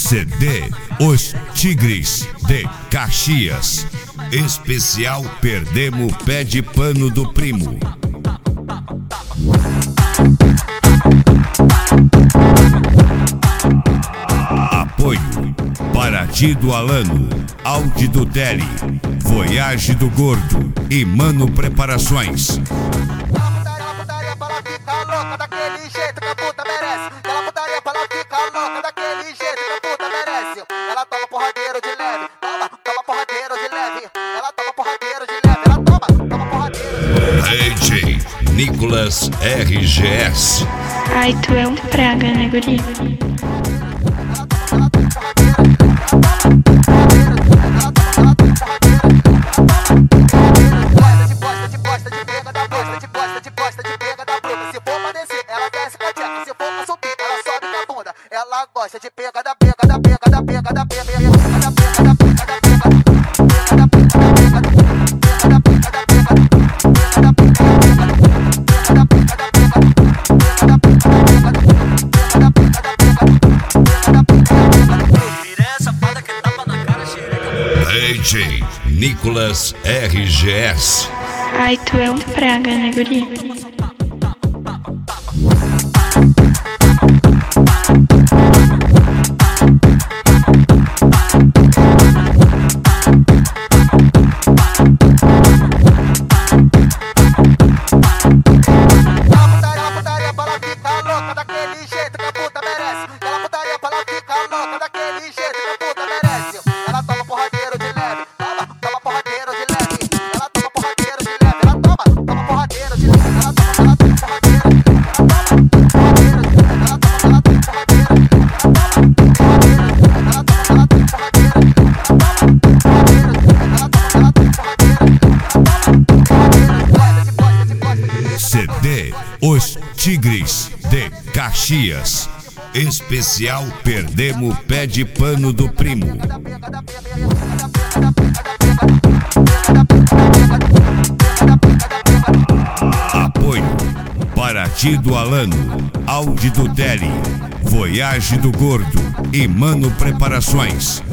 CD Os Tigres de Caxias. Especial Perdemos Pé de Pano do Primo. Apoio Paraty do Alano, Audi do Tele, Voyage do Gordo e Mano Preparações. Ela putaria pra ela ficar louca daquele jeito que a puta merece. Ela putaria pra ela ficar louca daquele jeito que a puta merece. Ela toma porradeiro de leve, toma porradeiro de leve. Ela toma porradeiro de leve, ela toma porradeiro de leve. DJ Nicolas RGS. Ai, tu é um praga, né, guri? Ela gosta de pega da pega da pega da pega da pega da pega da pega da pega da pega da DJ Nicolas RGS. Ai, tu é um praga, né, guri? CD Os Tigres de Caxias. Especial Perdemos Pé de Pano do Primo. Apoio Paraty do Alano, Audi do Tele, Voyage do Gordo e Mano Preparações.